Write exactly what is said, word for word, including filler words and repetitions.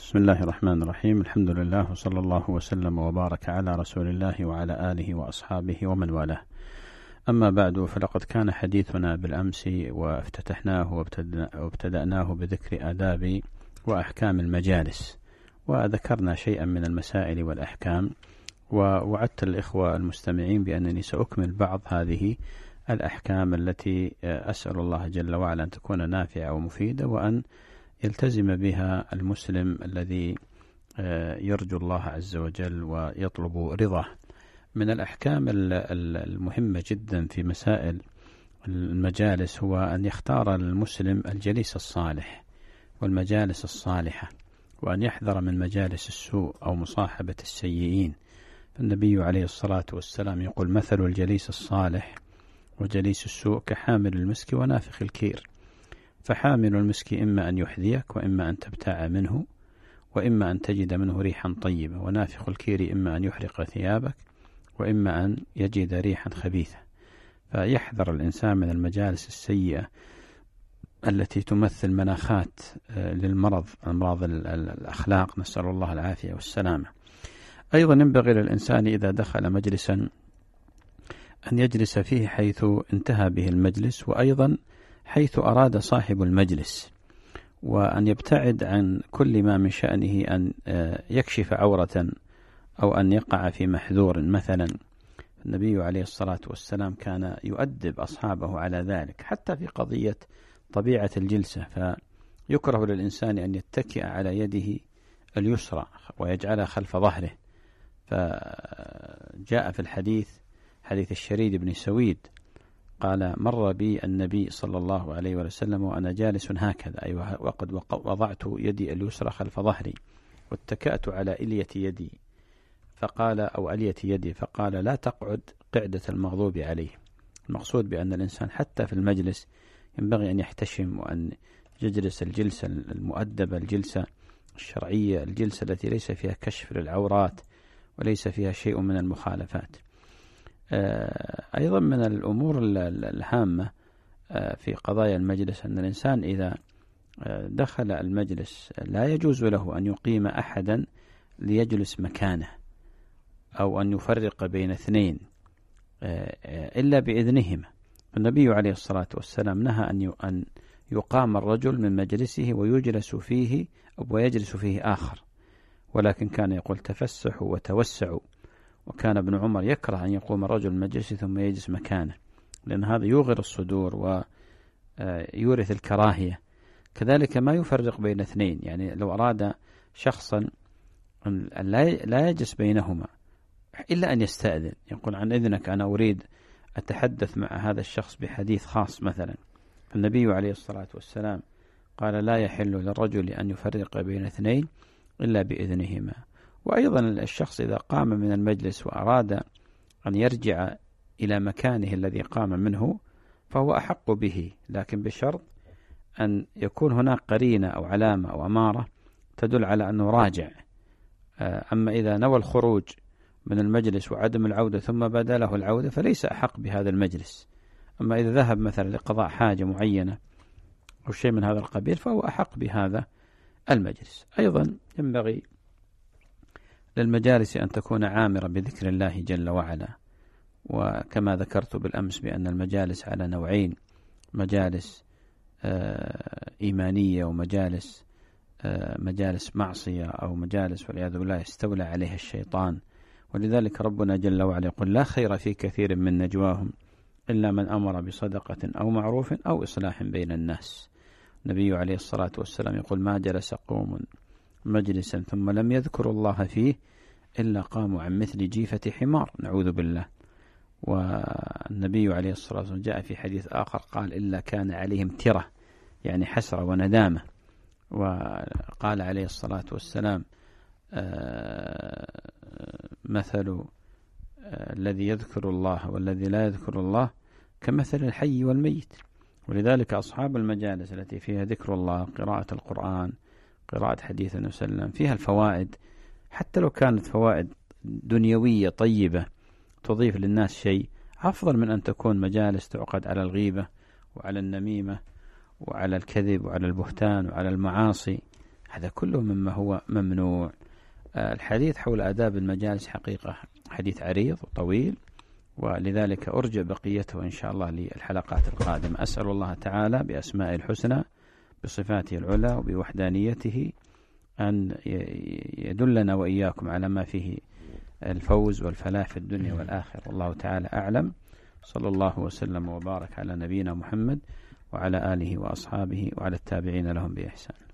بسم الله الرحمن الرحيم. الحمد لله وصلى الله وسلم وبارك على رسول الله وعلى آله وأصحابه ومن والاه. أما بعد، فلقد كان حديثنا بالأمس وافتتحناه وابتدأناه بذكر آداب وأحكام المجالس، وذكرنا شيئا من المسائل والأحكام، ووعدت الإخوة المستمعين بأنني سأكمل بعض هذه الأحكام التي أسأل الله جل وعلا أن تكون نافعة ومفيدة، وأن يلتزم بها المسلم الذي يرجو الله عز وجل ويطلب رضاه. من الأحكام المهمة جدا في مسائل المجالس هو أن يختار المسلم الجليس الصالح والمجالس الصالحة، وأن يحذر من مجالس السوء أو مصاحبة السيئين. النبي عليه الصلاة والسلام يقول: مثل الجليس الصالح وجليس السوء كحامل المسك ونافخ الكير. فحامل المسك إما أن يحذيك، وإما أن تبتاع منه، وإما أن تجد منه ريحا طيبة، ونافخ الكير إما أن يحرق ثيابك، وإما أن يجد ريحا خبيثة. فيحذر الإنسان من المجالس السيئة التي تمثل مناخات للمرض، أمراض الأخلاق، نسأل الله العافية والسلامة. أيضا ينبغي للإنسان إذا دخل مجلسا أن يجلس فيه حيث انتهى به المجلس، وأيضا حيث أراد صاحب المجلس، وأن يبتعد عن كل ما من شأنه أن يكشف عورة أو أن يقع في محذور. مثلا النبي عليه الصلاة والسلام كان يؤدب أصحابه على ذلك، حتى في قضية طبيعة الجلسة، فيكره للإنسان أن يتكئ على يده اليسرى ويجعلها خلف ظهره. فجاء في الحديث حديث الشريد بن سويد قال: مر بي النبي صلى الله عليه وسلم وأنا جالس هكذا، أي وقد وضعت يدي اليسرى خلف ظهري واتكأت على إلية يدي، فقال أو ألية يدي، فقال: لا تقعد قعدة المغضوب عليه. المقصود بأن الإنسان حتى في المجلس ينبغي أن يحتشم، وأن يجلس الجلسة المؤدبة، الجلسة الشرعية، الجلسة التي ليس فيها كشف للعورات وليس فيها شيء من المخالفات. أيضا من الأمور الهامة في قضايا المجلس أن الإنسان إذا دخل المجلس لا يجوز له أن يقيم أحدا ليجلس مكانه، أو أن يفرق بين اثنين إلا بإذنهما. النبي عليه الصلاة والسلام نهى أن يقام الرجل من مجلسه ويجلس فيه ويجلس فيه آخر، ولكن كان يقول: تفسحوا وتوسعوا. وكان ابن عمر يكره أن يقوم الرجل من مجلسه ثم يجلس مكانه، لأن هذا يوغر الصدور ويورث الكراهية. كذلك ما يفرق بين اثنين، يعني لو أراد شخصا أن لا يجلس بينهما إلا أن يستأذن، يقول: عن إذنك أنا أريد أتحدث مع هذا الشخص بحديث خاص مثلا. النبي عليه الصلاة والسلام قال: لا يحل للرجل أن يفرق بين اثنين إلا بإذنهما. وأيضا الشخص إذا قام من المجلس وأراد أن يرجع إلى مكانه الذي قام منه فهو أحق به، لكن بشرط أن يكون هناك قرينة أو علامة أو أمارة تدل على أنه راجع. أما إذا نوى الخروج من المجلس وعدم العودة ثم بدا له العودة فليس أحق بهذا المجلس. أما إذا ذهب مثلا لقضاء حاجة معينة أو شيء من هذا القبيل فهو أحق بهذا المجلس. أيضا ينبغي للمجالس أن تكون عامرة بذكر الله جل وعلا، وكما ذكرت بالأمس بأن المجالس على نوعين: مجالس إيمانية ومجالس مجالس معصية أو مجالس والعياذ بالله يستولى عليها الشيطان. ولذلك ربنا جل وعلا يقول: لا خير في كثير من نجواهم إلا من أمر بصدقة أو معروف أو إصلاح بين الناس. النبي عليه الصلاة والسلام يقول: ما جلس قوم مجلسا ثم لم يذكروا الله فيه إلا قاموا عن مثل جيفة حمار، نعوذ بالله. والنبي عليه الصلاة والسلام جاء في حديث آخر قال: إلا كان عليهم ترة، يعني حسرة وندامة. وقال عليه الصلاة والسلام: مثل الذي يذكر الله والذي لا يذكر الله كمثل الحي والميت. ولذلك أصحاب المجالس التي فيها ذكر الله، قراءة القرآن، قراءة حديث النبي صلى الله عليه وسلم، فيها الفوائد، حتى لو كانت فوائد دنيوية طيبة تضيف للناس شيء، أفضل من أن تكون مجالس تعقد على الغيبة وعلى النميمة وعلى الكذب وعلى البهتان وعلى المعاصي. هذا كله مما هو ممنوع. الحديث حول آداب المجالس حقيقة حديث عريض وطويل، ولذلك أرجع بقيته إن شاء الله للحلقات القادمة. أسأل الله تعالى بأسماء الحسنى بصفاته العلى وبوحدانيته أن يدلنا وإياكم على ما فيه الفوز والفلاح في الدنيا والآخرة، والله تعالى أعلم. صلى الله وسلم وبارك على نبينا محمد وعلى آله وأصحابه وعلى التابعين لهم بإحسان.